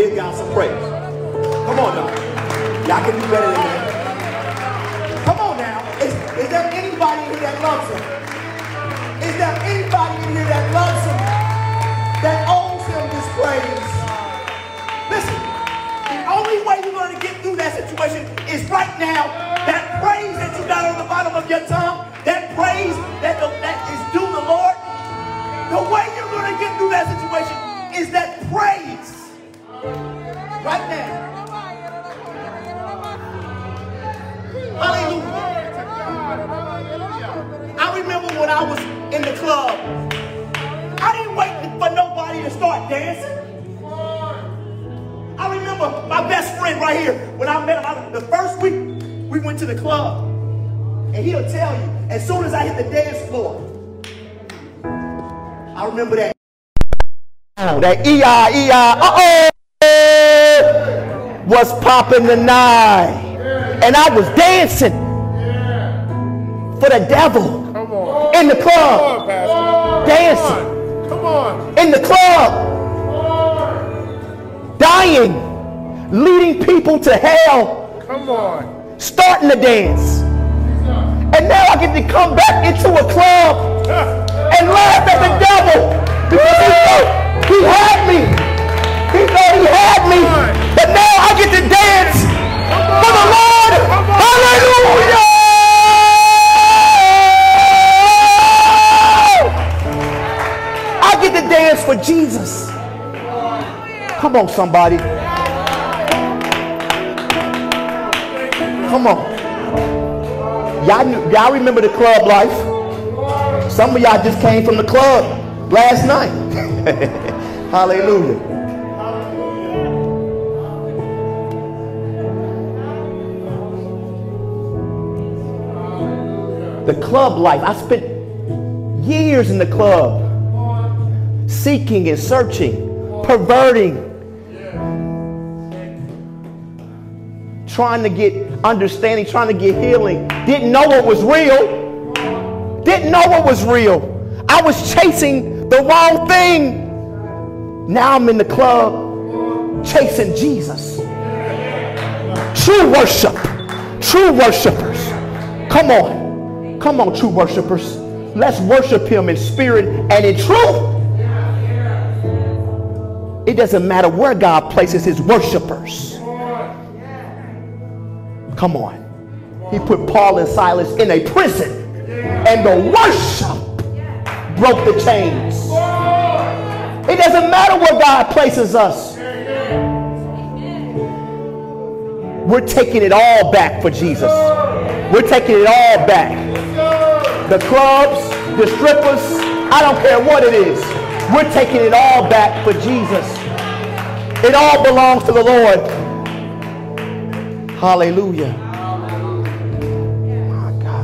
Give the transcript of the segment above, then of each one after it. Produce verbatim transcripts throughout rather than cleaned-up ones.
give God some praise. Come on now. Y'all can do better than that. Come on now. Is, is there anybody in here that loves him? Is there anybody in here that loves him? That owes him this praise? Listen, the only way you're going to get through that situation is right now. That praise that you got on the bottom of your tongue, that praise that, the, that is due the Lord, the way you're going to get through that situation is that praise right now. Hallelujah. I remember when I was in the club, I didn't wait for nobody to start dancing. I remember my best friend right here, when I met him, I, the first week we went to the club, and he'll tell you, as soon as I hit the dance floor, I remember that, that E I, E I, uh-oh, was popping tonight. And I was dancing for the devil in the club. Dancing in the club. Dying. Leading people to hell. Starting to dance. And now I get to come back into a club and laugh at the devil because he thought he had me. He thought he had me. But now I get to dance for the Lord. Hallelujah! I get to dance for Jesus. Come on, somebody. Come on. Y'all, y'all remember the club life? Some of y'all just came from the club last night. Hallelujah. The club life. I spent years in the club, seeking and searching, perverting, trying to get understanding, trying to get healing. Didn't know what was real. Didn't know what was real. I was chasing the wrong thing. Now I'm in the club chasing Jesus. True worship. True worshipers. Come on. Come on, true worshipers. Let's worship him in spirit and in truth. It doesn't matter where God places his worshipers. Come on. He put Paul and Silas in a prison, and the worship broke the chains. It doesn't matter where God places us. We're taking it all back for Jesus. We're taking it all back. The clubs, the strippers, I don't care what it is. We're taking it all back for Jesus. It all belongs to the Lord. Hallelujah. My God.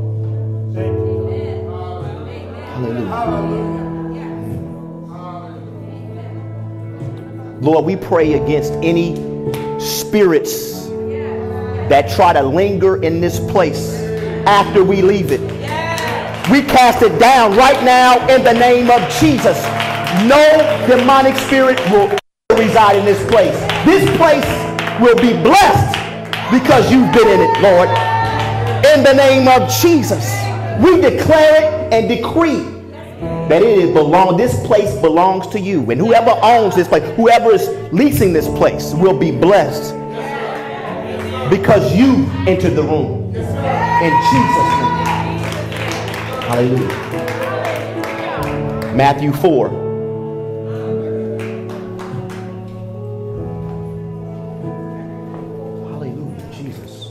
Hallelujah. Lord, we pray against any spirits that try to linger in this place after we leave it. We cast it down right now in the name of Jesus. No demonic spirit will reside in this place. This place will be blessed because you've been in it, Lord. In the name of Jesus, we declare it and decree that it is belong. This place belongs to you, and whoever owns this place, whoever is leasing this place, will be blessed because you entered the room. In Jesus' name. Hallelujah. Matthew four. Hallelujah. Jesus.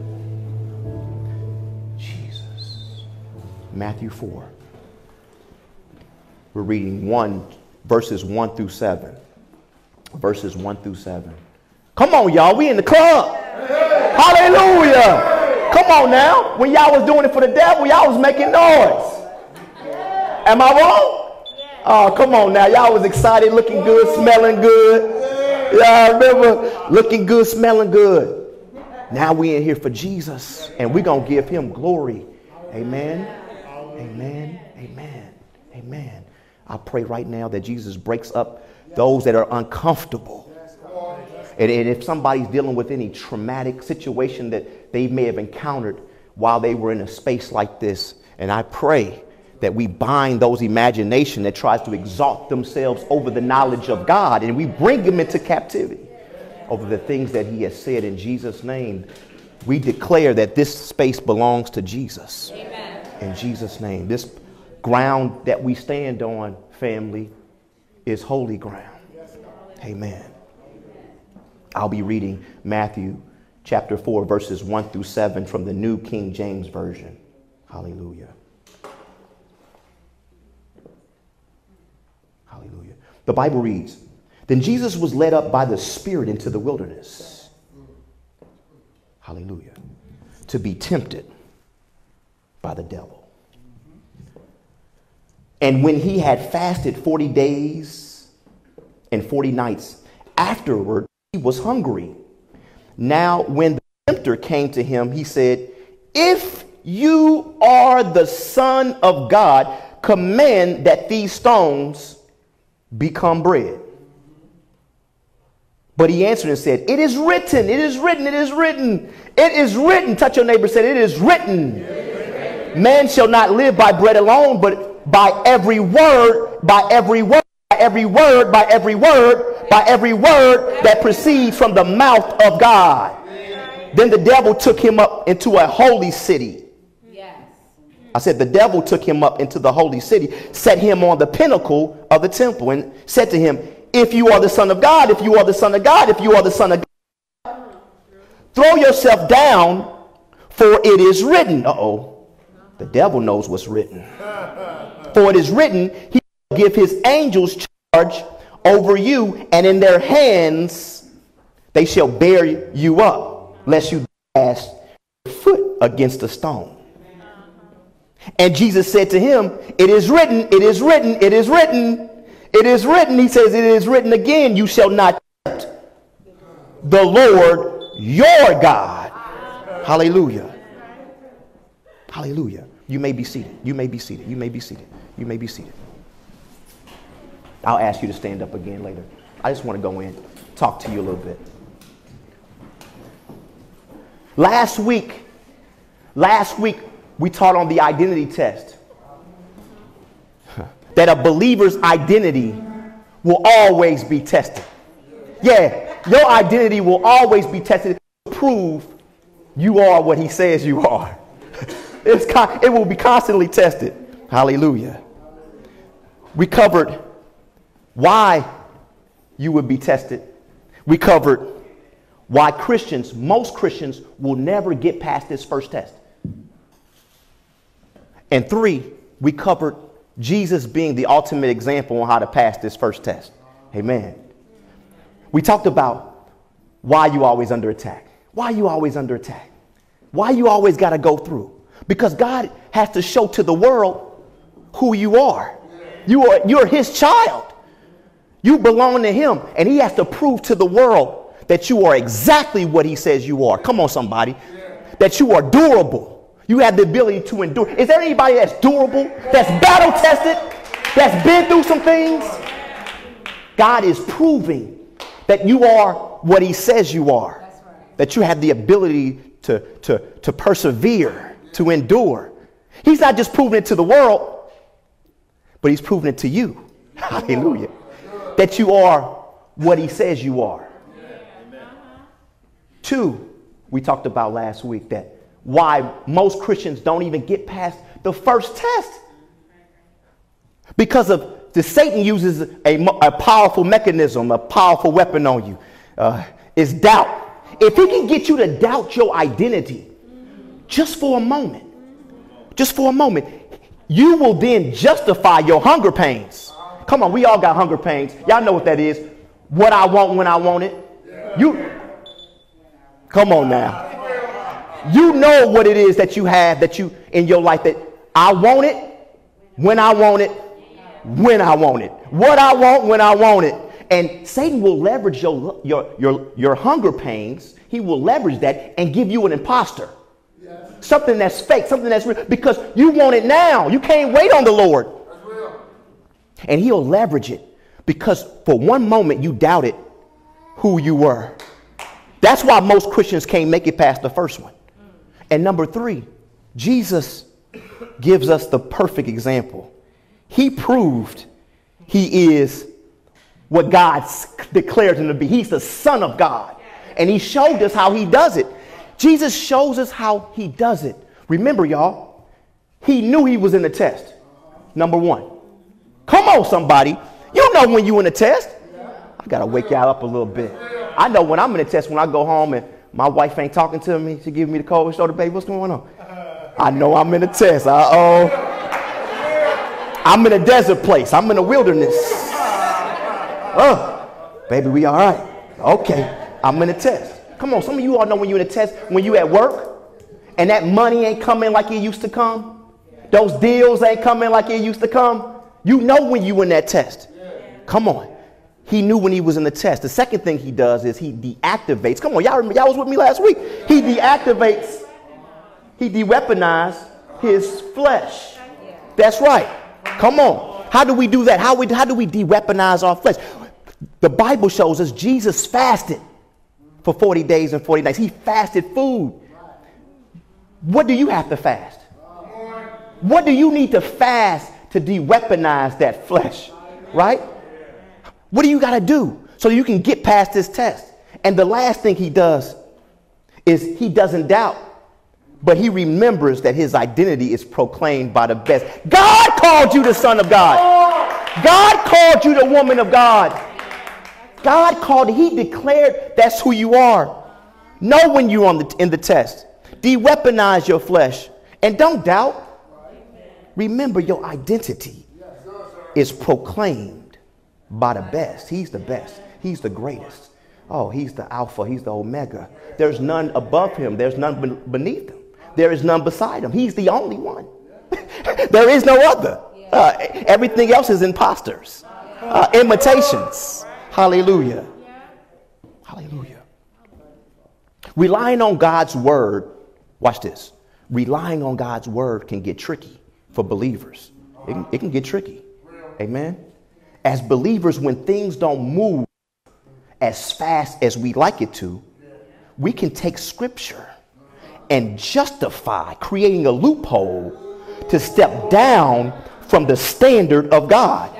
Jesus. Matthew four. We're reading one, verses one through seven. Verses one through seven. Come on, y'all. We in the club. Hallelujah. Come on now. When y'all was doing it for the devil, y'all was making noise. Am I wrong? Oh, come on now. Y'all was excited, looking good, smelling good. Y'all remember looking good, smelling good. Now we in here for Jesus, and we're going to give him glory. Amen. Amen. Amen. Amen. I pray right now that Jesus breaks up those that are uncomfortable And, and if somebody's dealing with any traumatic situation that they may have encountered while they were in a space like this, and I pray that we bind those imagination that tries to exalt themselves over the knowledge of God, and we bring them into captivity over the things that he has said. In Jesus' name, we declare that this space belongs to Jesus. Amen. In Jesus' name, this ground that we stand on, family, is holy ground. Amen. I'll be reading Matthew chapter four, verses one through seven from the New King James Version. Hallelujah. Hallelujah. The Bible reads, "Then Jesus was led up by the Spirit into the wilderness." Hallelujah. "To be tempted by the devil. And when he had fasted forty days and forty nights, afterward he was hungry. Now when the tempter came to him, he said, 'If you are the Son of God, command that these stones become bread.' But he answered and said, 'It is written, it is written, it is written, it is written.'" Touch your neighbor, said, "It is written. It is written. Man shall not live by bread alone, but by every word, by every word, by every word, by every word, by every word that proceeds from the mouth of God." Then the devil took him up into a holy city. Yes. I said the devil took him up into the holy city, set him on the pinnacle of the temple, and said to him, "If you are the Son of God, if you are the Son of God, if you are the Son of God, throw yourself down, for it is written." Uh-oh. The devil knows what's written. "For it is written, he will give his angels charge over you, and in their hands they shall bear you up, lest you dash your foot against a stone." And Jesus said to him, "It is written, it is written, it is written, it is written." He says, "It is written again, you shall not tempt the Lord your God." Hallelujah. Hallelujah. You may be seated. You may be seated. You may be seated. You may be seated. I'll ask you to stand up again later. I just want to go in, talk to you a little bit. Last week, last week, we taught on the identity test. That a believer's identity will always be tested. Yeah, your identity will always be tested to prove you are what he says you are. It's con- it will be constantly tested. Hallelujah. We covered why you would be tested. We covered why Christians, most Christians, will never get past this first test. And three, we covered Jesus being the ultimate example on how to pass this first test. Amen. We talked about why you always under attack. Why you always under attack. Why you always got to go through. Because God has to show to the world who you are. You are you're his child. You belong to him. And he has to prove to the world that you are exactly what he says you are. Come on, somebody. That you are durable. You have the ability to endure. Is there anybody that's durable, that's battle tested, that's been through some things? God is proving that you are what he says you are. That's right. That you have the ability to, to, to persevere, to endure. He's not just proving it to the world, but he's proving it to you. Hallelujah. That you are what he says you are. Amen. Two, we talked about last week that why most Christians don't even get past the first test. Because of the Satan uses a, a powerful mechanism, a powerful weapon on you. Uh, is doubt. If he can get you to doubt your identity just for a moment, just for a moment, you will then justify your hunger pains. Come on, we all got hunger pains. Y'all know what that is. What I want when I want it. You, come on now. You know what it is that you have that you in your life that I want it when I want it, when I want it, what I want when I want it. And Satan will leverage your, your, your, your hunger pains. He will leverage that and give you an imposter. Yes. Something that's fake, something that's real, because you want it now. You can't wait on the Lord. That's real. And he'll leverage it because for one moment you doubted who you were. That's why most Christians can't make it past the first one. And number three, Jesus gives us the perfect example. He proved he is what God declared him to be. He's the Son of God. And he showed us how he does it. Jesus shows us how he does it. Remember, y'all, he knew he was in the test. Number one. Come on, somebody. You know when you're in a test. I got to wake y'all up a little bit. I know when I'm in a test, when I go home and my wife ain't talking to me, she giving me the cold shoulder, baby, what's going on? I know I'm in a test. Uh-oh. I'm in a desert place. I'm in a wilderness. Oh, baby, we all right. Okay, I'm in a test. Come on, some of you all know when you're in a test, when you at work and that money ain't coming like it used to come. Those deals ain't coming like it used to come. You know when you in that test. Come on. He knew when he was in the test. The second thing he does is he deactivates. Come on, y'all remember, y'all was with me last week. He deactivates, he de-weaponized his flesh. That's right. Come on. How do we do that? How, we, how do we de-weaponize our flesh? The Bible shows us Jesus fasted for forty days and forty nights. He fasted food. What do you have to fast? What do you need to fast to de-weaponize that flesh? Right? What do you got to do so you can get past this test? And the last thing he does is he doesn't doubt, but he remembers that his identity is proclaimed by the best. God called you the Son of God. God called you the woman of God. God called, he declared that's who you are. Know when you're on the, in the test. De-weaponize your flesh. And don't doubt. Remember your identity is proclaimed by the best. He's the best. He's the greatest. Oh, he's the Alpha. He's the Omega. There's none above him. There's none beneath him. There is none beside him. He's the only one. There is no other. Uh, everything else is imposters, uh, imitations. Hallelujah. Hallelujah. Relying on God's word. Watch this. Relying on God's word can get tricky for believers. It can, it can get tricky. Amen. As believers, when things don't move as fast as we like it to, we can take scripture and justify creating a loophole to step down from the standard of God.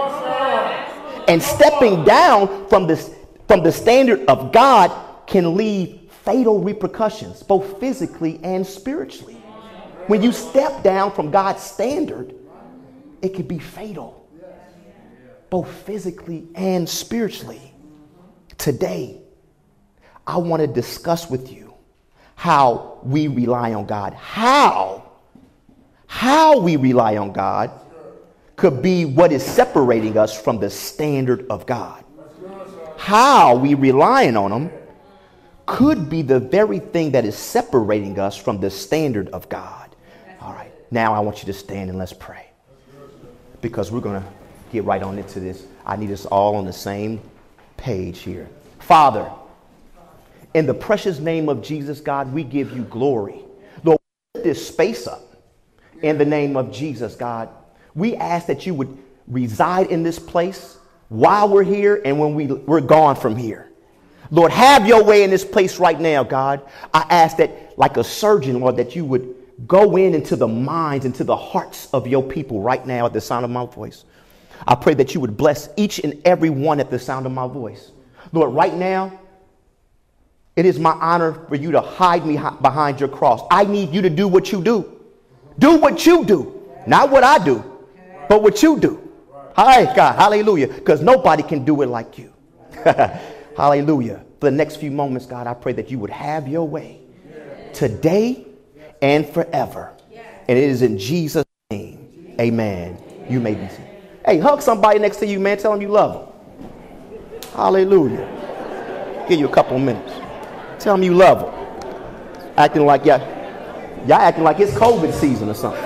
And stepping down from this, from the standard of God can leave fatal repercussions, both physically and spiritually. When you step down from God's standard, it can be fatal, both physically and spiritually. Today, I want to discuss with you how we rely on God. How, how we rely on God could be what is separating us from the standard of God. How we relying on him could be the very thing that is separating us from the standard of God. All right, now I want you to stand and let's pray, because we're going to get right on into this. I need us all on the same page here. Father, in the precious name of Jesus, God, we give you glory. Lord, lift this space up in the name of Jesus, God. We ask that you would reside in this place while we're here and when we, we're gone from here. Lord, have your way in this place right now, God. I ask that, like a surgeon, Lord, that you would go in into the minds, into the hearts of your people right now at the sound of my voice. I pray that you would bless each and every one at the sound of my voice. Lord, right now, it is my honor for you to hide me behind your cross. I need you to do what you do. Do what you do. Not what I do, but what you do. Hi, God. Hallelujah. Because nobody can do it like you. Hallelujah. For the next few moments, God, I pray that you would have your way today and forever. And it is in Jesus' name. Amen. You may be seated. Hey, hug somebody next to you, man. Tell them you love them. Hallelujah. Give you a couple of minutes. Tell them you love them. Acting like y'all, y'all acting like it's COVID season or something.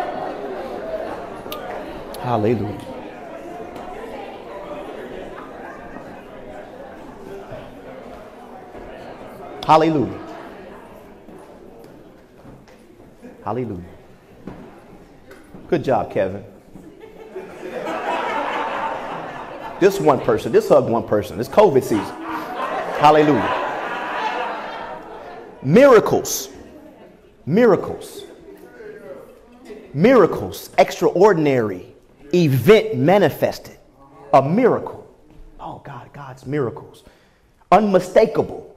Hallelujah. Hallelujah. Hallelujah. Good job, Kevin. This one person, this hug one person. It's COVID season. Hallelujah. Miracles. Miracles. Miracles. Extraordinary event manifested. A miracle. Oh God, God's miracles. Unmistakable.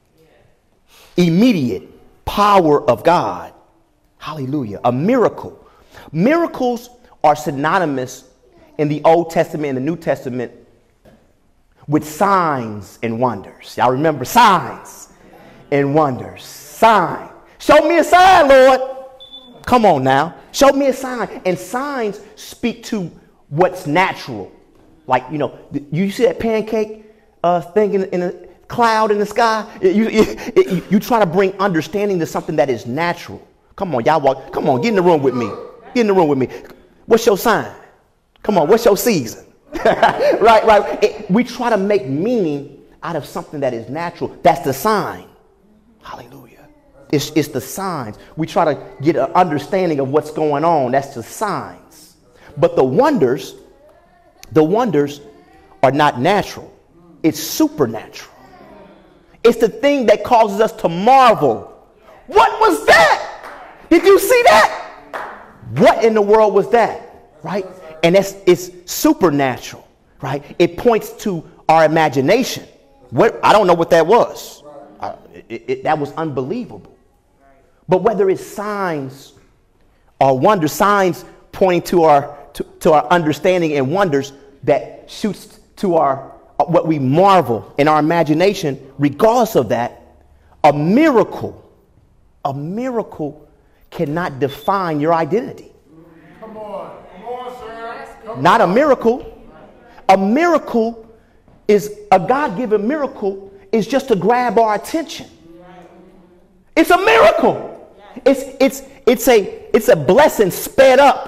Immediate power of God. Hallelujah. A miracle. Miracles are synonymous in the Old Testament and the New Testament with signs and wonders. Y'all remember signs and wonders. Sign. Show me a sign, Lord. Come on now. Show me a sign. And signs speak to what's natural. Like, you know, you see that pancake uh, thing in, in a cloud in the sky? You, you, you, you try to bring understanding to something that is natural. Come on, y'all walk. Come on, get in the room with me. Get in the room with me. What's your sign? Come on, what's your season? right, right. It, we try to make meaning out of something that is natural. That's the sign. Hallelujah. It's, it's the signs. We try to get an understanding of what's going on. That's the signs. But the wonders, the wonders are not natural. It's supernatural. It's the thing that causes us to marvel. What was that? Did you see that? What in the world was that? Right? And that's, it's supernatural, right? It points to our imagination. What, I don't know what that was. Uh, it, it, that was unbelievable. But whether it's signs or wonders, signs pointing to our to, to our understanding and wonders that shoots to our uh, what we marvel in our imagination. Regardless of that, a miracle, a miracle cannot define your identity. Come on. Come on, sir. Come Not a on. miracle. A miracle is a God-given miracle is just to grab our attention. It's a miracle. It's it's it's a it's a blessing sped up.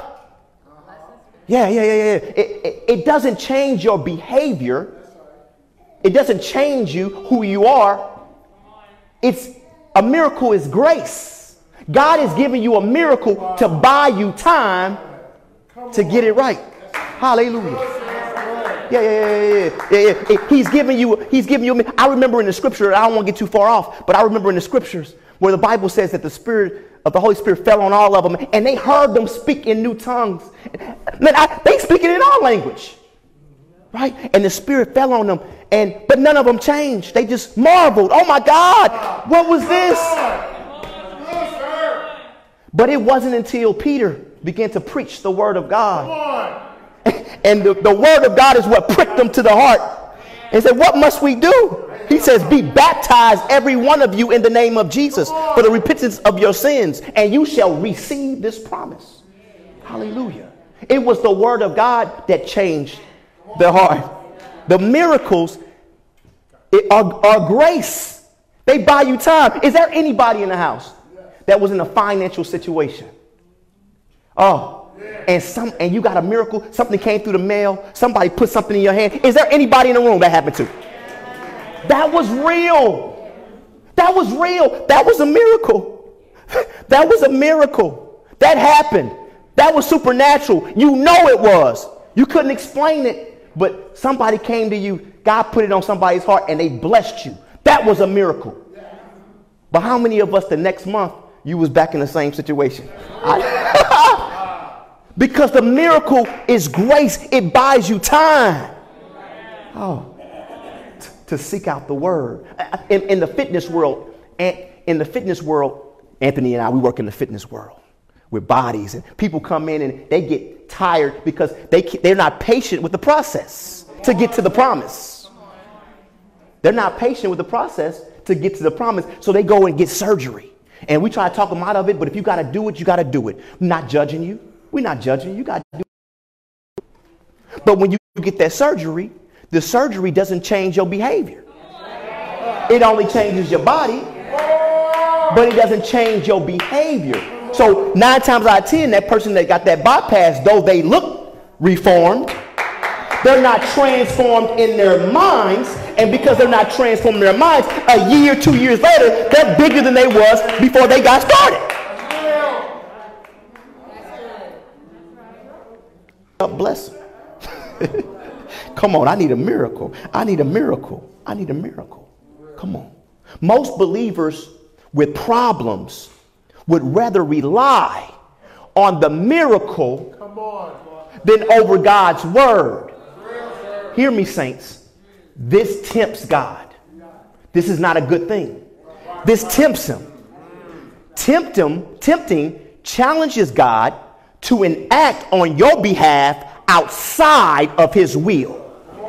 Yeah, yeah, yeah, yeah. It, it, it doesn't change your behavior. It doesn't change you who you are. It's a miracle is grace. God is giving you a miracle to buy you time to get it right. Hallelujah. Yeah, yeah, yeah, yeah, yeah, yeah. He's giving you, he's giving you, I remember in the scripture, I don't want to get too far off, but I remember in the scriptures where the Bible says that the Spirit of the Holy Spirit fell on all of them and they heard them speak in new tongues. Man, I, they speaking in our language, right? And the Spirit fell on them, and but none of them changed. They just marveled. Oh my God, what was this? But it wasn't until Peter began to preach the word of God. And the, the word of God is what pricked them to the heart. And said, what must we do? He says, be baptized, every one of you, in the name of Jesus for the repentance of your sins, and you shall receive this promise. Hallelujah. It was the word of God that changed their heart. The miracles are, are grace. They buy you time. Is there anybody in the house that was in a financial situation? Oh. And some, and you got a miracle. Something came through the mail. Somebody put something in your hand. Is there anybody in the room that happened to? That was real. That was real. That was a miracle. That was a miracle. That happened. That was supernatural. You know it was. You couldn't explain it, but somebody came to you. God put it on somebody's heart, and they blessed you. That was a miracle. But how many of us the next month you was back in the same situation? I, Because the miracle is grace. It buys you time. Oh, t- to seek out the word. In, in the fitness world, in the fitness world, Anthony and I, we work in the fitness world with bodies, and people come in and they get tired because they they're not patient with the process to get to the promise. They're not patient with the process to get to the promise, so they go and get surgery. And we try to talk them out of it, but if you got to do it, you got to do it. I'm not judging you. We're not judging. You got to do it. But when you get that surgery, the surgery doesn't change your behavior. It only changes your body, but it doesn't change your behavior. So nine times out of ten, that person that got that bypass, though they look reformed, they're not transformed in their minds. And because they're not transformed in their minds, a year, two years later, they're bigger than they was before they got started. God bless them. Come on, I need a miracle. I need a miracle. I need a miracle. Come on. Most believers with problems would rather rely on the miracle Come on. than over God's word. Hear me, saints. This tempts God. This is not a good thing. This tempts him. Tempt him, tempting challenges God to enact on your behalf outside of his will.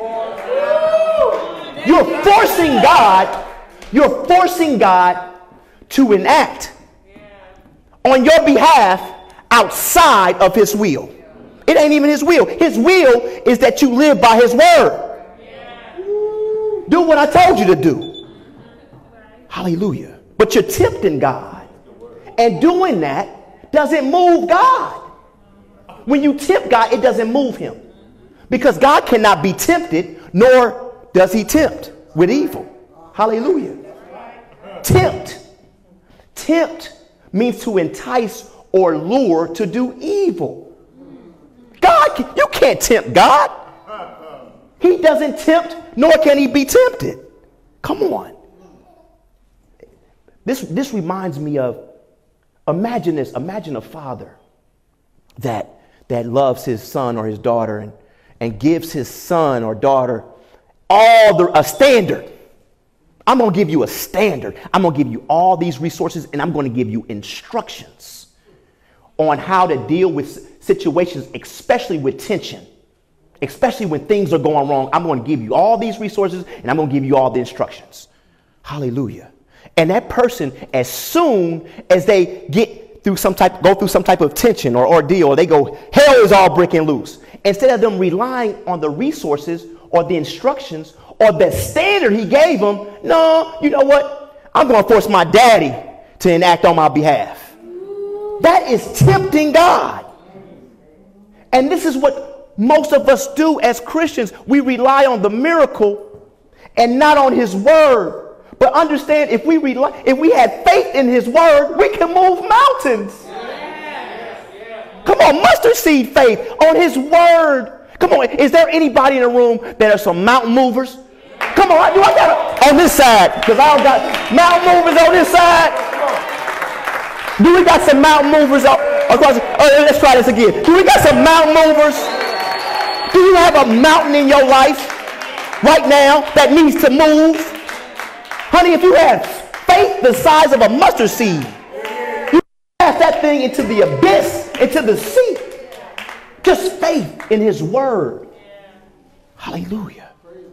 You're forcing God, you're forcing God to enact on your behalf outside of his will. It ain't even his will. His will is that you live by his word. Do what I told you to do. Hallelujah. But you're tempting God. And doing that doesn't move God. When you tempt God, it doesn't move him. Because God cannot be tempted, nor does he tempt with evil. Hallelujah. Tempt. Tempt means to entice or lure to do evil. God, you can't tempt God. He doesn't tempt, nor can he be tempted. Come on. This, this reminds me of, imagine this, imagine a father that, that loves his son or his daughter and, and gives his son or daughter all the, a standard. I'm going to give you a standard. I'm going to give you all these resources, and I'm going to give you instructions on how to deal with situations, especially with tension, especially when things are going wrong. I'm going to give you all these resources, and I'm going to give you all the instructions. Hallelujah. And that person, as soon as they get through some type, go through some type of tension or ordeal, or they go, hell is all breaking loose. Instead of them relying on the resources or the instructions or the standard he gave them, no, you know what? I'm going to force my daddy to enact on my behalf. That is tempting God. And this is what most of us do as Christians. We rely on the miracle and not on his word. But understand, if we rely, if we had faith in his word, we can move mountains. Come on, mustard seed faith on his word. Come on, is there anybody in the room that are some mountain movers? Come on, do I got it on this side? Because I don't got mountain movers on this side. Do we got some mountain movers across? Oh, let's try this again. Do we got some mountain movers? Do you have a mountain in your life right now that needs to move? Honey, if you have faith the size of a mustard seed, you cast that thing into the abyss, into the sea. Just faith in his word. Hallelujah.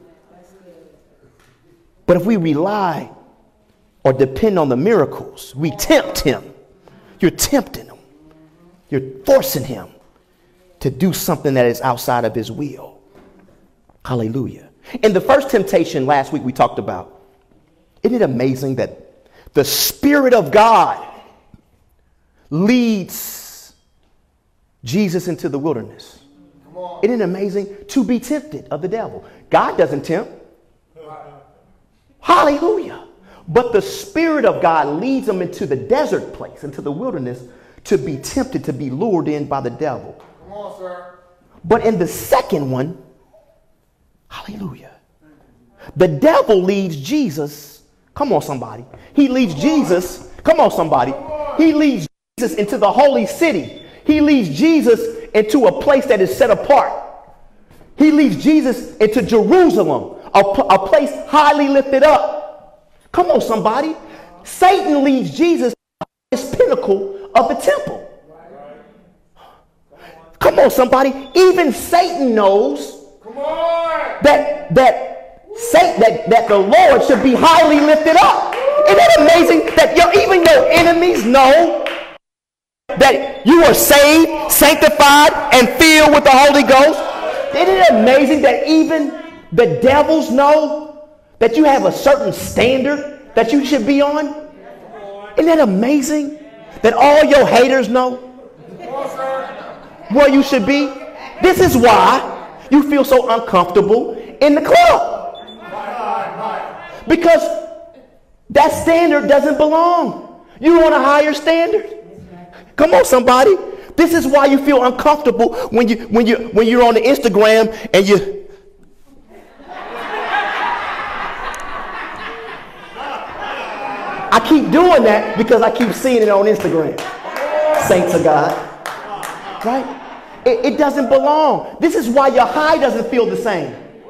But if we rely or depend on the miracles, we tempt him. You're tempting him. You're forcing him to do something that is outside of his will. Hallelujah. In the first temptation last week we talked about, isn't it amazing that the Spirit of God leads Jesus into the wilderness? Isn't it amazing? To be tempted of the devil. God doesn't tempt. Hallelujah. But the Spirit of God leads him into the desert place, into the wilderness, to be tempted, to be lured in by the devil. Come on, sir. But in the second one, hallelujah, the devil leads Jesus. Come on, somebody. He leads Jesus. Come on, somebody. He leads Jesus into the holy city. He leads Jesus into a place that is set apart. He leads Jesus into Jerusalem, a, a place highly lifted up. Come on, somebody. Satan leads Jesus to the highest pinnacle of the temple. Come on, somebody. Even Satan knows that that Satan, that, that the Lord should be highly lifted up. Isn't it amazing that your, even your enemies know that you are saved, sanctified, and filled with the Holy Ghost? Isn't it amazing that even the devils know that you have a certain standard that you should be on? Isn't that amazing that all your haters know where you should be? This is why you feel so uncomfortable in the club. Because that standard doesn't belong. You want a higher standard. Come on, somebody. This is why you feel uncomfortable when you when you when you're on the Instagram and you I keep doing that because I keep seeing it on Instagram. Saints of God. Right? It, it doesn't belong. This is why your high doesn't feel the same.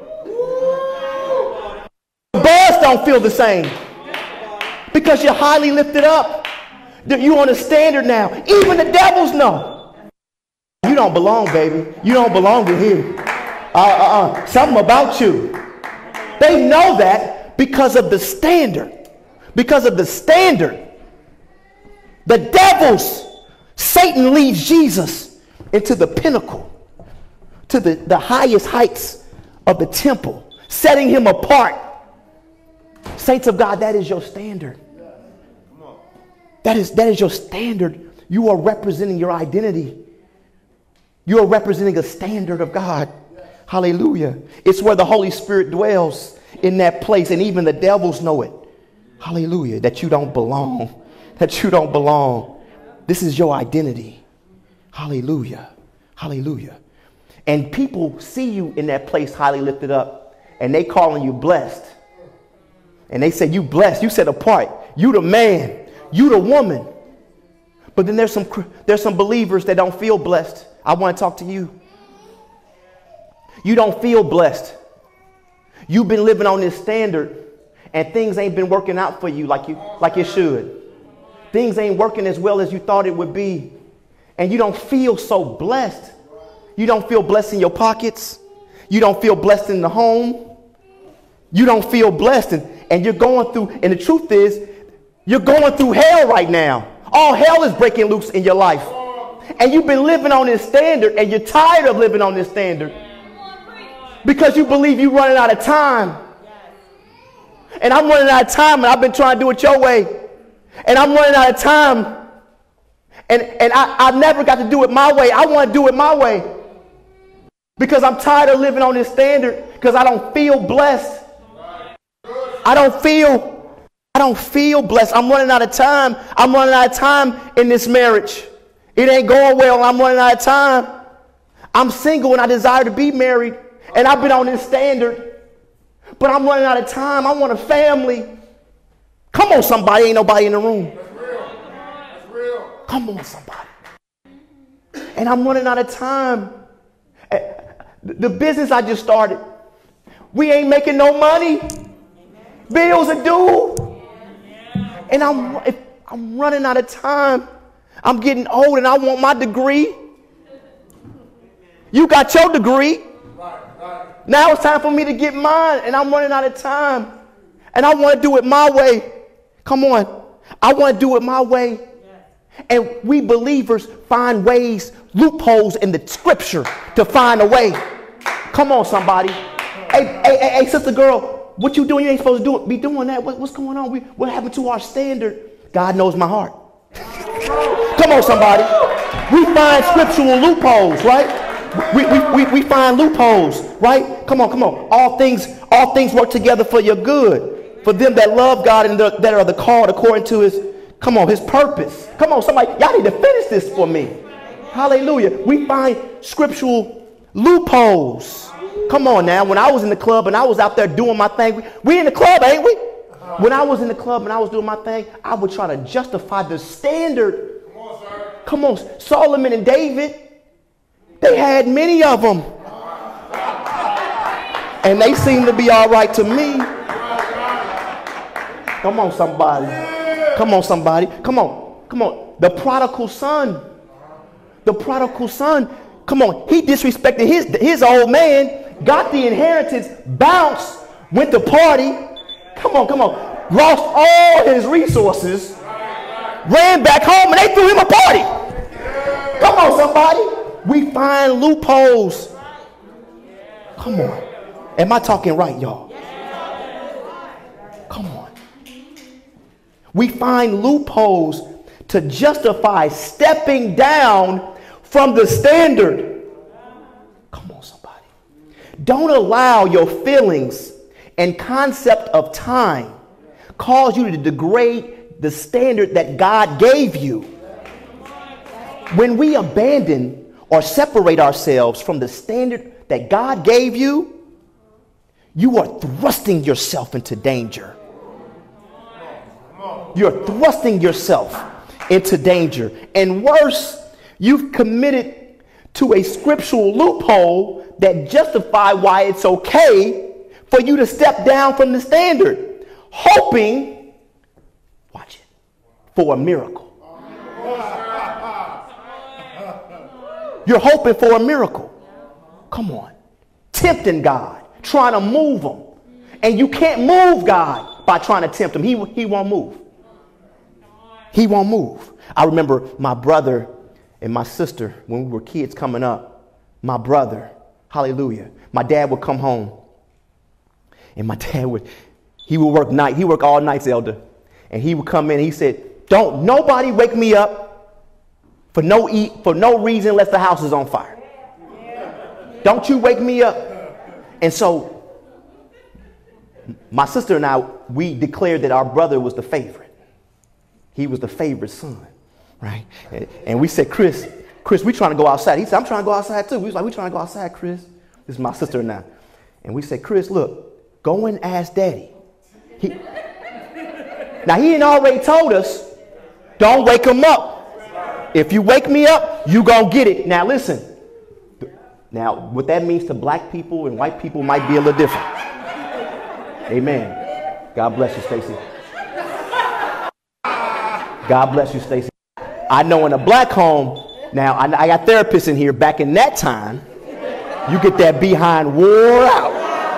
The buzz don't feel the same. Because you're highly lifted up. You're on a standard now. Even the devils know. You don't belong, baby. You don't belong in here. Uh, uh, uh, something about you. They know that because of the standard. Because of the standard. The devils, Satan leads Jesus into the pinnacle, to the, the highest heights of the temple, setting him apart. Saints of God, that is your standard. That is, that is your standard. You are representing your identity. You are representing a standard of God. Hallelujah. It's where the Holy Spirit dwells, in that place, and even the devils know it. Hallelujah. That you don't belong. That you don't belong. This is your identity. Hallelujah. Hallelujah. And people see you in that place highly lifted up, and they calling you blessed. And they say you blessed, you set apart, you the man, you the woman. But then there's some there's some believers that don't feel blessed. I want to talk to you. You don't feel blessed. You've been living on this standard, and things ain't been working out for you like you like it should. Things ain't working as well as you thought it would be. And you don't feel so blessed. You don't feel blessed in your pockets. You don't feel blessed in the home. You don't feel blessed. And, and you're going through, and the truth is, you're going through hell right now. All hell is breaking loose in your life. And you've been living on this standard, and you're tired of living on this standard. Because you believe you're running out of time. And I'm running out of time, and I've been trying to do it your way. And I'm running out of time. And, and I, I've never got to do it my way. I want to do it my way. Because I'm tired of living on this standard. Because I don't feel blessed. I don't feel, I don't feel blessed. I'm running out of time. I'm running out of time in this marriage. It ain't going well. I'm running out of time. I'm single and I desire to be married. And I've been on this standard. But I'm running out of time. I want a family. Come on, somebody. Ain't nobody in the room. That's real. That's real. Come on, somebody. And I'm running out of time. The business I just started, we ain't making no money. Bills are due. And I'm, I'm running out of time. I'm getting old and I want my degree. You got your degree. Now it's time for me to get mine, and I'm running out of time. And I want to do it my way. Come on. I want to do it my way. And we believers find ways, loopholes in the scripture to find a way. Come on, somebody. Hey, hey, hey, hey, sister girl, what you doing? You ain't supposed to do it. Be doing that. What, what's going on? We, what happened to our standard? God knows my heart. Come on, somebody. We find scriptural loopholes, right? We, we, we, we find loopholes, right? Come on, come on. All things, all things work together for your good. For them that love God and the, that are the called according to his, come on, his purpose. Come on, somebody. Y'all need to finish this for me. Hallelujah. We find scriptural loopholes. Come on now. When I was in the club and I was out there doing my thing, we, we in the club, ain't we? When I was in the club and I was doing my thing, I would try to justify the standard. Come on, sir. Come on, Solomon and David. They had many of them. And they seemed to be all right to me. Come on, somebody. Come on, somebody. Come on. Come on. The prodigal son. The prodigal son. Come on. He disrespected his, his old man. Got the inheritance. Bounced. Went to party. Come on, come on. Lost all his resources. Ran back home and they threw him a party. Come on, somebody. We find loopholes. Come on. Am I talking right, y'all? Come on. We find loopholes to justify stepping down from the standard. Come on, somebody. Don't allow your feelings and concept of time cause you to degrade the standard that God gave you. When we abandon or separate ourselves from the standard that God gave you, you are thrusting yourself into danger. you're thrusting yourself into danger. And worse, you've committed to a scriptural loophole that justify why it's okay for you to step down from the standard, hoping, watch it, for a miracle. You're hoping for a miracle. Come on. Tempting God, trying to move him. And you can't move God by trying to tempt him. He, he won't move. He won't move. I remember my brother and my sister, when we were kids coming up, my brother, hallelujah, my dad would come home. And my dad would, he would work night. He worked all nights, elder. And he would come in and he said, don't nobody wake me up for no eat, for no reason unless the house is on fire. Don't you wake me up. And so my sister and I, we declared that our brother was the favorite. He was the favorite son, right? And, and we said, Chris, Chris, we trying to go outside. He said, I'm trying to go outside too. We was like, we trying to go outside, Chris. This is my sister and I. And we said, Chris, look, go and ask daddy. He, now he had already told us, don't wake him up. If you wake me up, you gonna get it. Now listen. Now, what that means to black people and white people might be a little different. Amen. God bless you, Stacy. God bless you, Stacy. I know in a black home, now I, I got therapists in here. Back in that time, you get that behind wore out.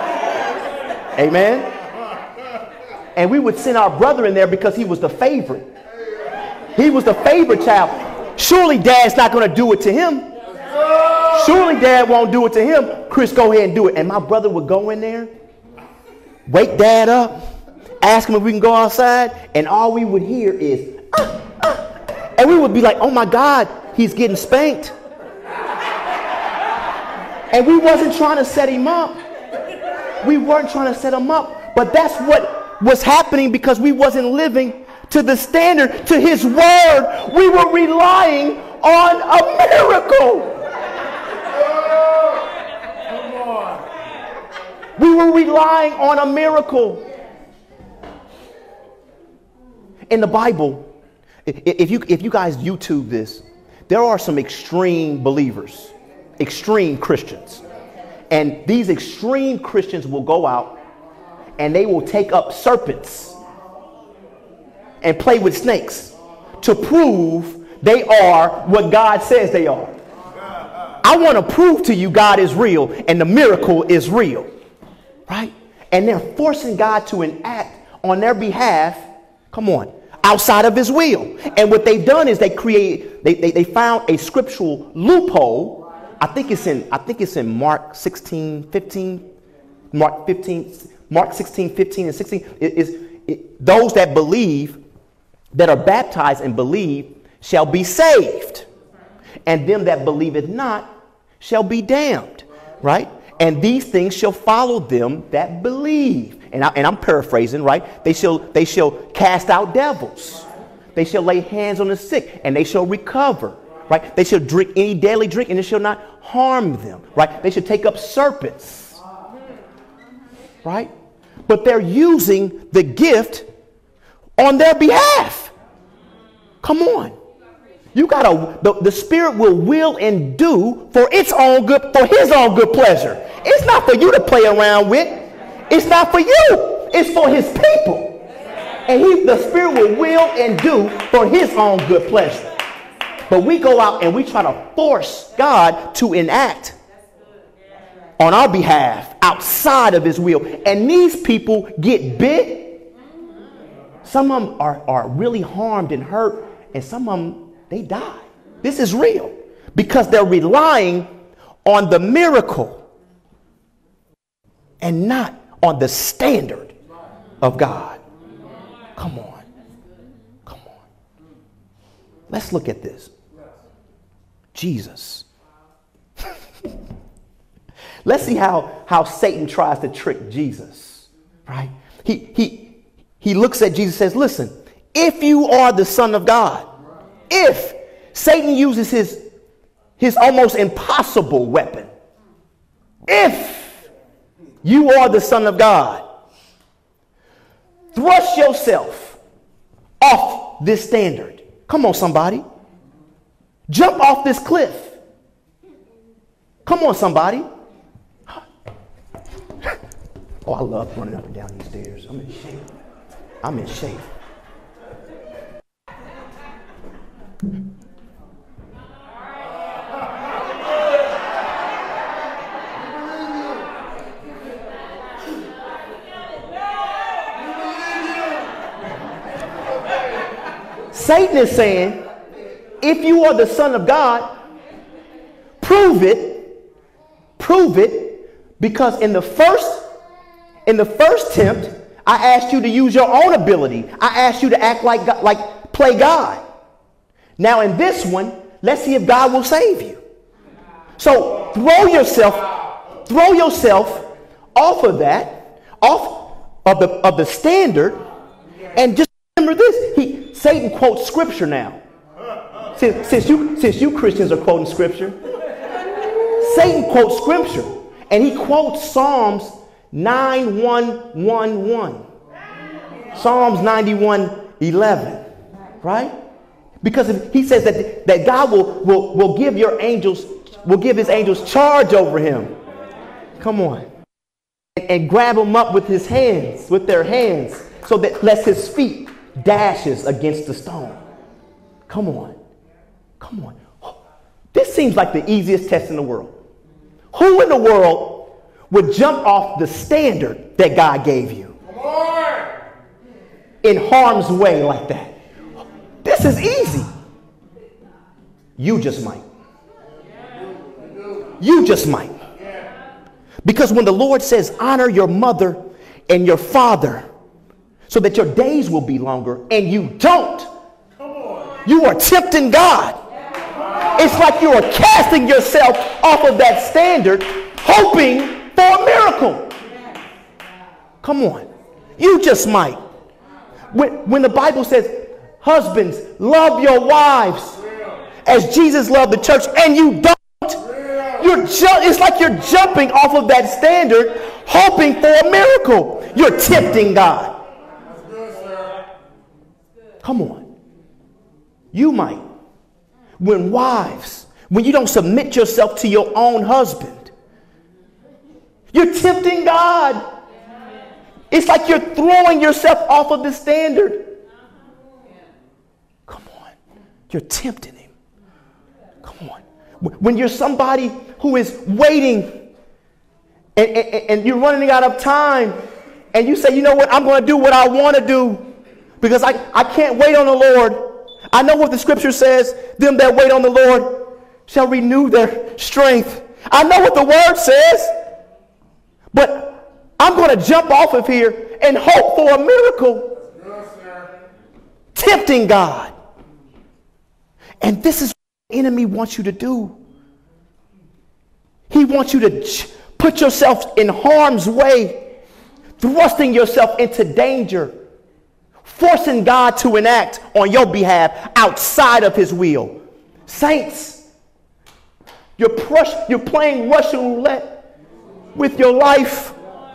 Amen. And we would send our brother in there because he was the favorite. He was the favorite child. Surely dad's not going to do it to him. Surely dad won't do it to him. Chris, go ahead and do it. And my brother would go in there, wake dad up, ask him if we can go outside. And all we would hear is, ah, ah. And we would be like, oh my God, he's getting spanked. And we wasn't trying to set him up. We weren't trying to set him up. But that's what was happening because we wasn't living to the standard, to his word. We were relying on a miracle. Come on. We were relying on a miracle. In the Bible, if you, if you guys YouTube this, there are some extreme believers, extreme Christians. And these extreme Christians will go out and they will take up serpents and play with snakes to prove they are what God says they are. I want to prove to you God is real and the miracle is real, right? And they're forcing God to enact on their behalf, come on, outside of his will. And what they've done is they create, they, they, they found a scriptural loophole. I think it's in, I think it's in Mark sixteen, fifteen, Mark fifteen, Mark sixteen, fifteen and sixteen. It is it, those that believe, that are baptized and believe, shall be saved. And them that believeth not shall be damned. Right? And these things shall follow them that believe. And, I, and I'm paraphrasing, right? They shall, they shall cast out devils. They shall lay hands on the sick and they shall recover. Right? They shall drink any deadly drink and it shall not harm them. Right? They should take up serpents. Right? But they're using the gift on their behalf. Come on. You gotta, the, the Spirit will will and do for its own good, for his own good pleasure. It's not for you to play around with. It's not for you. It's for his people. And he, the Spirit will will and do for his own good pleasure. But we go out and we try to force God to enact on our behalf outside of his will. And these people get bit. Some of them are, are really harmed and hurt. And some of them, they die. This is real. Because they're relying on the miracle and not on the standard of God. Come on. Come on. Let's look at this. Jesus. Let's see how, how Satan tries to trick Jesus. Right? He, he, he looks at Jesus and says, listen, if you are the Son of God, if Satan uses his, his almost impossible weapon, if you are the Son of God, thrust yourself off this standard. Come on, somebody. Jump off this cliff. Come on, somebody. Oh, I love running up and down these stairs. I'm in shape. I'm in shape. Satan is saying, if you are the Son of God, prove it, prove it, because in the first, in the first attempt, I asked you to use your own ability. I asked you to act like God, like play God. Now in this one, let's see if God will save you. So throw yourself, throw yourself off of that, off of the of the standard, and just remember this. He Satan quotes scripture now. Since, since you since you Christians are quoting scripture, Satan quotes scripture, and he quotes Psalms nine one one one, Psalms ninety-one eleven, right? Because if, he says that that God will will will give your angels will give his angels charge over him. Come on, and, and grab him up with his hands, with their hands, so that lest his feet dashes against the stone. Come on. Come on. This seems like the easiest test in the world. Who in the world would jump off the standard that God gave you? Come on. In harm's way like that? This is easy. You just might. You just might. Because when the Lord says, honor your mother and your father, so that your days will be longer, and you don't, you are tempting God. It's like you are casting yourself off of that standard, hoping for a miracle. Come on. You just might. When, when the Bible says, husbands, love your wives as Jesus loved the church, and you don't, you're ju- it's like you're jumping off of that standard, hoping for a miracle. You're tempting God. Come on. You might. When wives, when you don't submit yourself to your own husband, you're tempting God. It's like you're throwing yourself off of the standard. Come on. You're tempting him. Come on. When you're somebody who is waiting and, and, and you're running out of time and you say, you know what, I'm going to do what I want to do. Because I, I can't wait on the Lord. I know what the scripture says. Them that wait on the Lord shall renew their strength. I know what the word says. But I'm going to jump off of here and hope for a miracle. Yes, sir. Tempting God. And this is what the enemy wants you to do. He wants you to put yourself in harm's way, thrusting yourself into danger, forcing God to enact on your behalf outside of his will. Saints, you're, prush, you're playing Russian roulette with your life.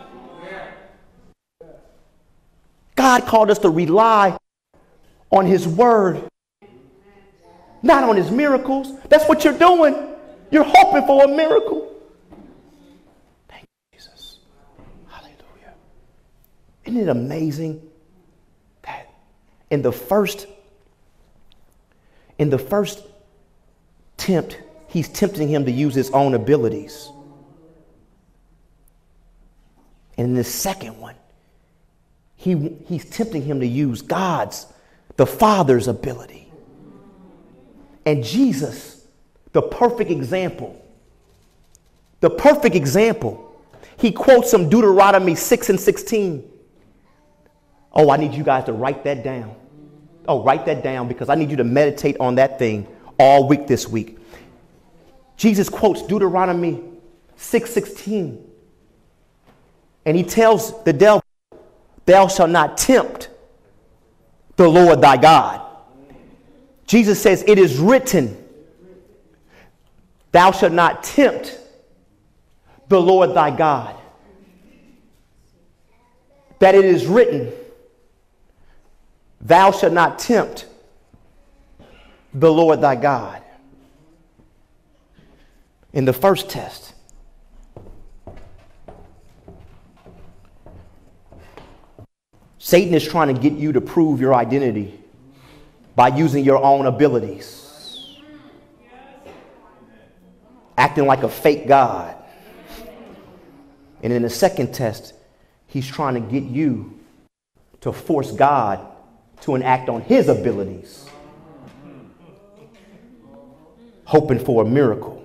God called us to rely on his word, not on his miracles. That's what you're doing. You're hoping for a miracle. Thank you, Jesus. Hallelujah. Isn't it amazing? In the first, in the first tempt, he's tempting him to use his own abilities. And in the second one, he, he's tempting him to use God's, the Father's ability. And Jesus, the perfect example, the perfect example, he quotes from Deuteronomy six and sixteen. Oh, I need you guys to write that down. Oh, write that down because I need you to meditate on that thing all week this week. Jesus quotes Deuteronomy six sixteen. And he tells the devil, thou shalt not tempt the Lord thy God. Jesus says, it is written, thou shalt not tempt the Lord thy God. That it is written, thou shalt not tempt the Lord thy God. In the first test, Satan is trying to get you to prove your identity by using your own abilities, acting like a fake God. And in the second test, he's trying to get you to force God to enact on his abilities, hoping for a miracle.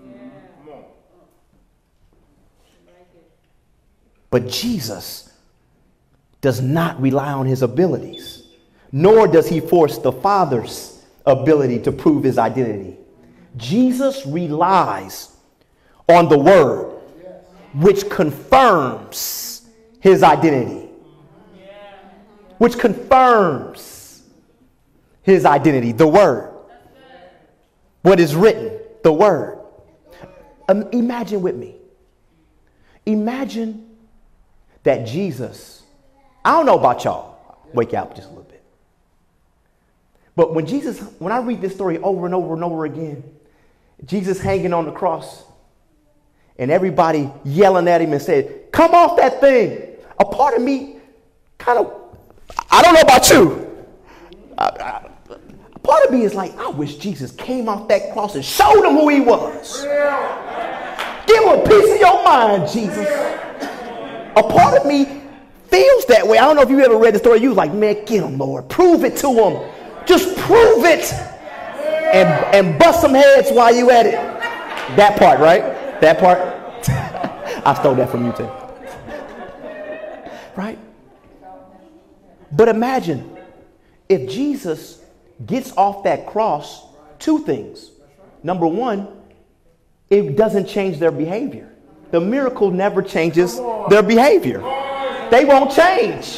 But Jesus does not rely on his abilities, nor does he force the Father's ability to prove his identity. Jesus relies on the Word, which confirms his identity. Which confirms his identity, the Word. What is written, the Word. Um, imagine with me. Imagine that Jesus, I don't know about y'all, wake you up just a little bit. But when Jesus, when I read this story over and over and over again, Jesus hanging on the cross and everybody yelling at him and said, come off that thing. A part of me kind of, I don't know about you. I, I, a part of me is like, I wish Jesus came off that cross and showed him who he was. Give him a piece of your mind, Jesus. A part of me feels that way. I don't know if you ever read the story. You was like, man, get him, Lord. Prove it to him. Just prove it. And, and bust some heads while you at it. That part, right? That part. I stole that from you too. Right? But imagine if Jesus gets off that cross, two things. Number one, it doesn't change their behavior. The miracle never changes their behavior. They won't change.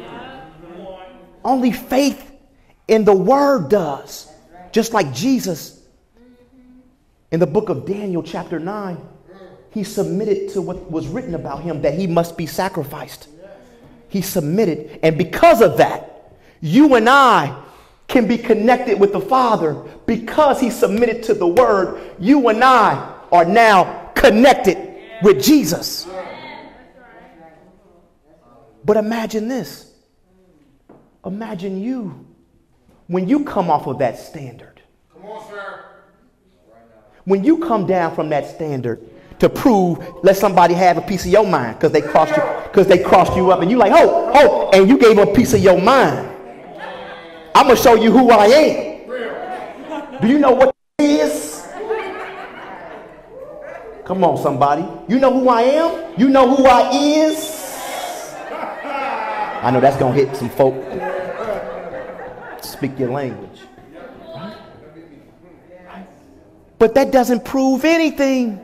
Only faith in the Word does. Just like Jesus in the book of Daniel chapter nine, he submitted to what was written about him, that he must be sacrificed. He submitted. And because of that, you and I can be connected with the Father because he submitted to the Word. You and I are now connected with Jesus. But imagine this. Imagine you when you come off of that standard. Come on, sir. When you come down from that standard to prove, let somebody have a piece of your mind because they crossed you, because they crossed you up, and you like, oh, oh, and you gave them a piece of your mind. I'm gonna show you who I am. Do you know what it is? Come on, somebody. You know who I am? You know who I is? I know that's going to hit some folk. Speak your language. Right? Right? But that doesn't prove anything.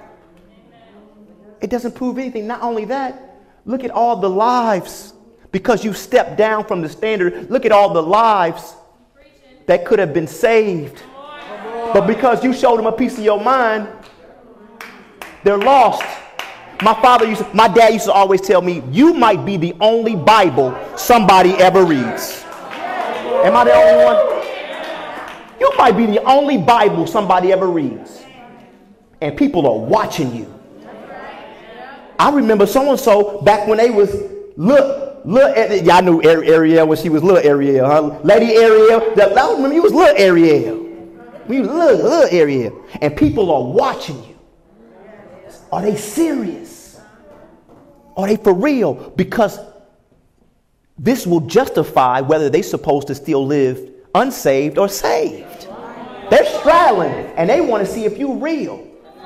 It doesn't prove anything. Not only that, look at all the lives. Because you stepped down from the standard, look at all the lives that could have been saved. But because you showed them a piece of your mind, they're lost. My father used to, my dad used to always tell me, you might be the only Bible somebody ever reads. Am I the only one? You might be the only Bible somebody ever reads. And people are watching you. I remember so-and-so back when they was, look, look, y'all knew Ariel when she was little Ariel, huh? Lady Ariel. I remember you was little Ariel. You was little, little Ariel. And people are watching you. Are they serious? Are they for real? Because this will justify whether they're supposed to still live unsaved or saved. They're straddling and they want to see if you're real.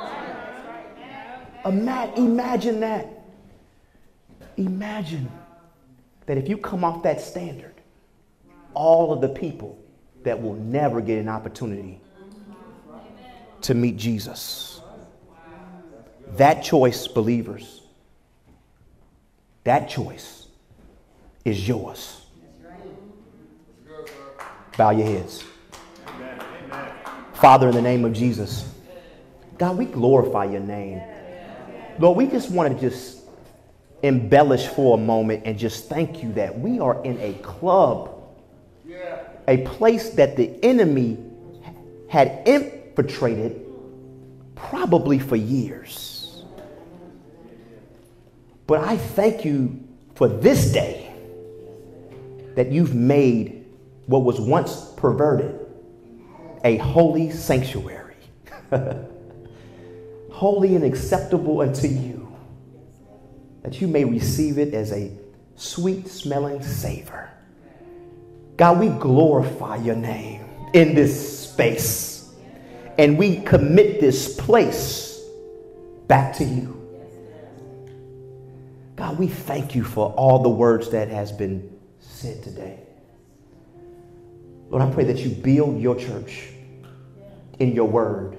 Ima- imagine that. Imagine that if you come off that standard, all of the people that will never get an opportunity to meet Jesus. That choice, believers, that choice is yours. Bow your heads. Father, in the name of Jesus, God, we glorify your name. Lord, we just want to just embellish for a moment and just thank you that we are in a club, a place that the enemy had infiltrated probably for years. But I thank you for this day that you've made what was once perverted a holy sanctuary, holy and acceptable unto you, that you may receive it as a sweet smelling savor. God, we glorify your name in this space, and we commit this place back to you. God, we thank you for all the words that has been said today. Lord, I pray that you build your church in your word.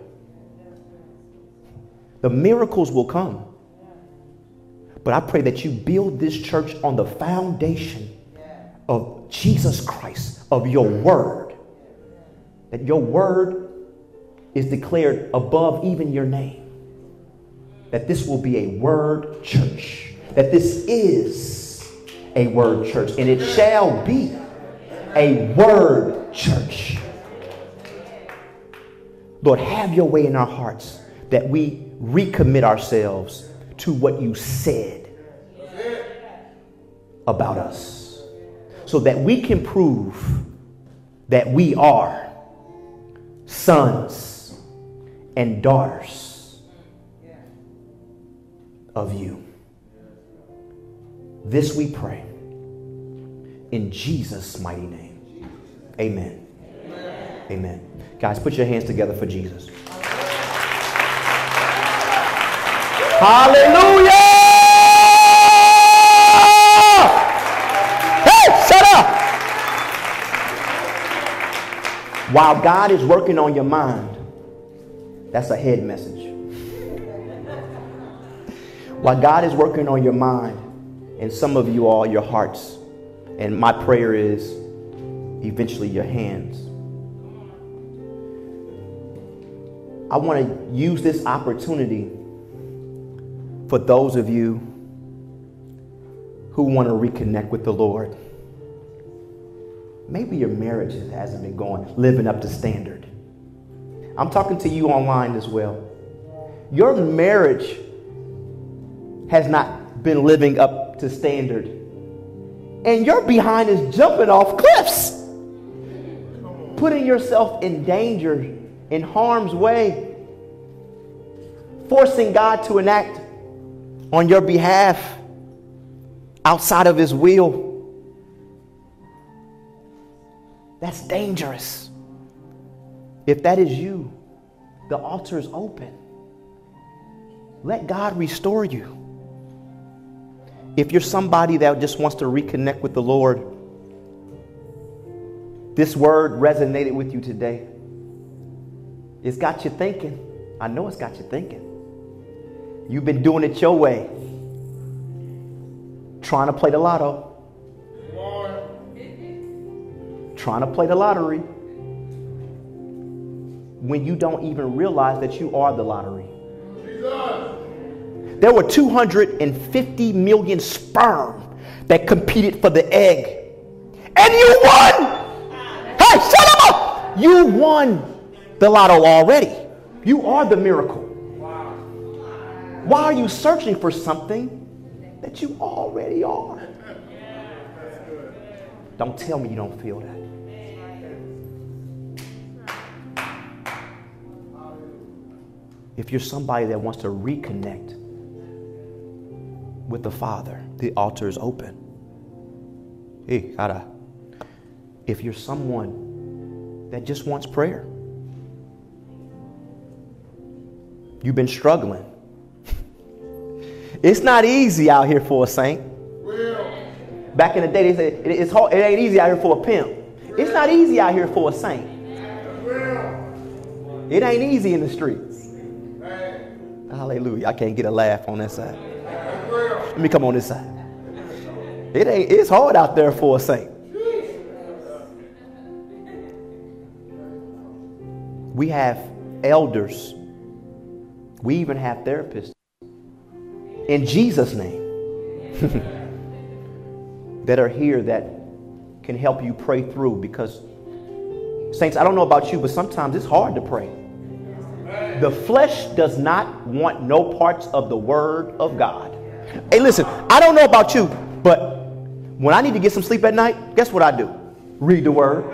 The miracles will come, but I pray that you build this church on the foundation of Jesus Christ, of your word, that your word is declared above even your name, that this will be a word church, that this is a word church, and it shall be a word church. Lord, have your way in our hearts, that we recommit ourselves to what you said about us, so that we can prove that we are sons and daughters of you. This we pray in Jesus' mighty name. Amen. Amen. Amen. Guys, put your hands together for Jesus. Hallelujah! Hey, shut up! While God is working on your mind, that's a head message. While God is working on your mind, and some of you all, your hearts, and my prayer is eventually your hands. I want to use this opportunity for those of you who want to reconnect with the Lord. Maybe your marriage hasn't been going, living up to standard. I'm talking to you online as well. Your marriage has not been living up to standard, and your behind is jumping off cliffs, putting yourself in danger, in harm's way, forcing God to enact on your behalf outside of his will. That's dangerous. If that is you, the altar is open. Let God restore you. If you're somebody that just wants to reconnect with the Lord, this word resonated with you today. It's got you thinking. I know it's got you thinking. You've been doing it your way, trying to play the lotto, trying to play the lottery, when you don't even realize that you are the lottery. There were two hundred fifty million sperm that competed for the egg, and you won. Hey, shut up! You won the lotto already. You are the miracle. Why are you searching for something that you already are? Don't tell me you don't feel that. If you're somebody that wants to reconnect with the Father, the altar is open. Hey, gotta. If you're someone that just wants prayer, you've been struggling. It's not easy out here for a saint. Back in the day, they said it's hard. It ain't easy out here for a pimp. It's not easy out here for a saint. It ain't easy in the streets. Hallelujah. I can't get a laugh on that side. Let me come on this side. It ain't, it's hard out there for a saint. We have elders. We even have therapists. In Jesus' name. that are here that can help you pray through, because Saints, I don't know about you, but sometimes it's hard to pray. The flesh does not want no parts of the word of God. Hey, listen, I don't know about you, but when I need to get some sleep at night, guess what I do? Read the word.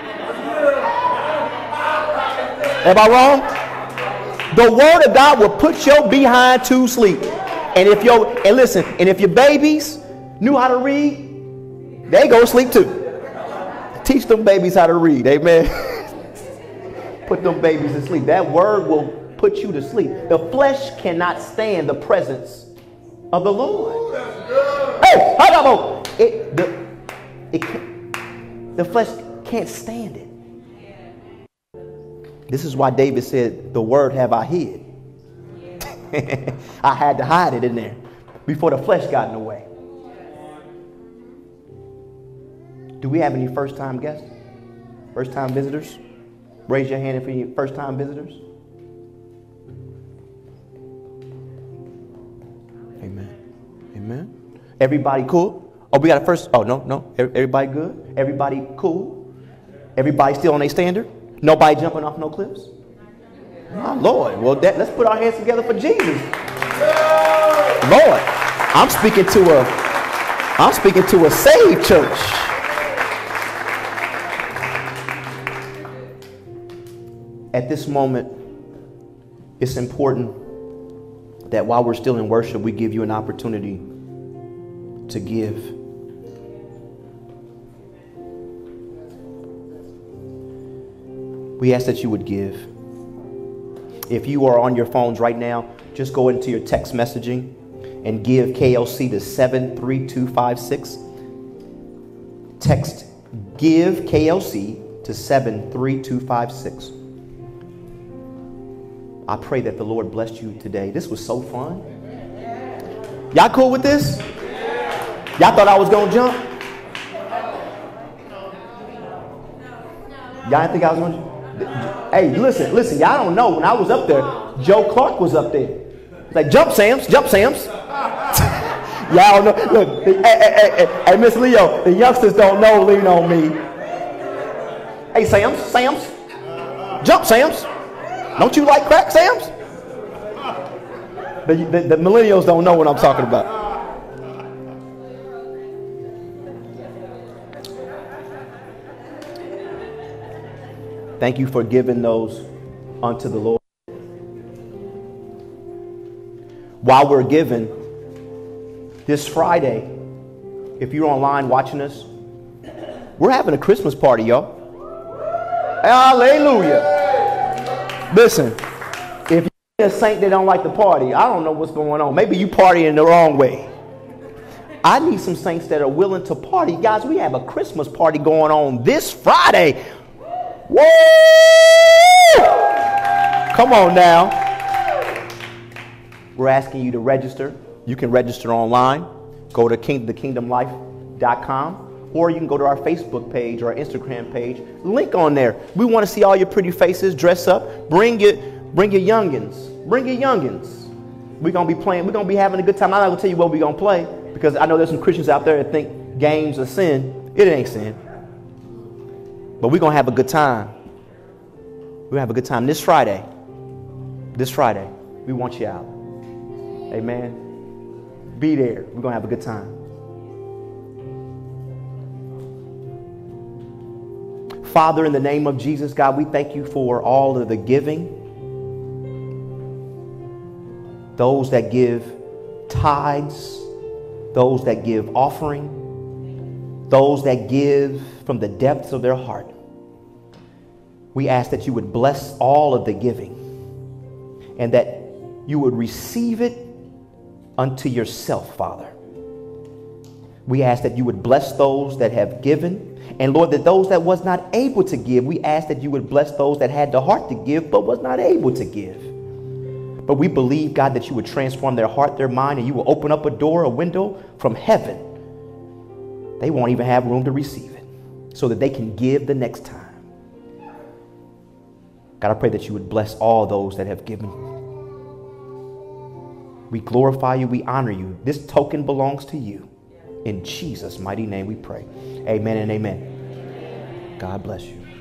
Am I wrong? The word of God will put your behind to sleep. And if your and listen, and if your babies knew how to read, they go to sleep too. Teach them babies how to read. Amen. Put them babies to sleep. That word will put you to sleep. The flesh cannot stand the presence of the Lord. Hey, hold on. It, the, it can't, the flesh can't stand it. This is why David said, the word have I hid. I had to hide it in there before the flesh got in the way. Do we have any first-time guests? First-time visitors? Raise your hand if you're first-time visitors. Amen. Amen. Everybody cool? Oh, we got a first. Oh, no, no. Everybody good? Everybody cool? Everybody still on their standard? Nobody jumping off no cliffs? My Lord. Well, that, let's put our hands together for Jesus. Lord, I'm speaking to a, I'm speaking to a saved church. At this moment, it's important that while we're still in worship, we give you an opportunity to give. We ask that you would give. If you are on your phones right now, just go into your text messaging and give K L C to seven three two five six. Text give K L C to seven three two five six. I pray that the Lord blessed you today. This was so fun. Y'all cool with this? Y'all thought I was going to jump? Y'all didn't think I was going to? Hey, listen, listen. Y'all don't know. When I was up there, Joe Clark was up there. He's like, jump, Sams, jump, Sams. Y'all know. Look, hey, hey, hey, hey, hey, Miss Leo, the youngsters don't know. Lean on me. Hey, Sams, Sams, jump, Sams. Don't you like crack, Sams? The, the, the millennials don't know what I'm talking about. Thank you for giving those unto the Lord. While we're giving, this Friday, if you're online watching us, we're having a Christmas party, y'all. Hallelujah. Listen, if you're a saint that don't like the party, I don't know what's going on. Maybe you partying the wrong way. I need some saints that are willing to party. Guys, we have a Christmas party going on this Friday. Woo! Come on now. We're asking you to register. You can register online. Go to king, the kingdom life dot com. Or you can go to our Facebook page or our Instagram page. Link on there. We want to see all your pretty faces. Dress up. Bring your, bring your youngins. Bring your youngins. We're going to be playing. We're going to be having a good time. I'm not going to tell you what we're going to play because I know there's some Christians out there that think games are sin. It ain't sin. But we're going to have a good time. We're going to have a good time this Friday. This Friday. We want you out. Amen. Be there. We're going to have a good time. Father, in the name of Jesus, God, we thank you for all of the giving. Those that give tithes, those that give offering, those that give from the depths of their heart. We ask that you would bless all of the giving and that you would receive it unto yourself, Father. We ask that you would bless those that have given. And Lord, that those that was not able to give, we ask that you would bless those that had the heart to give, but was not able to give. But we believe, God, that you would transform their heart, their mind, and you will open up a door, a window from heaven. They won't even have room to receive it so that they can give the next time. God, I pray that you would bless all those that have given. We glorify you. We honor you. This token belongs to you. In Jesus' mighty name we pray. Amen and amen. God bless you.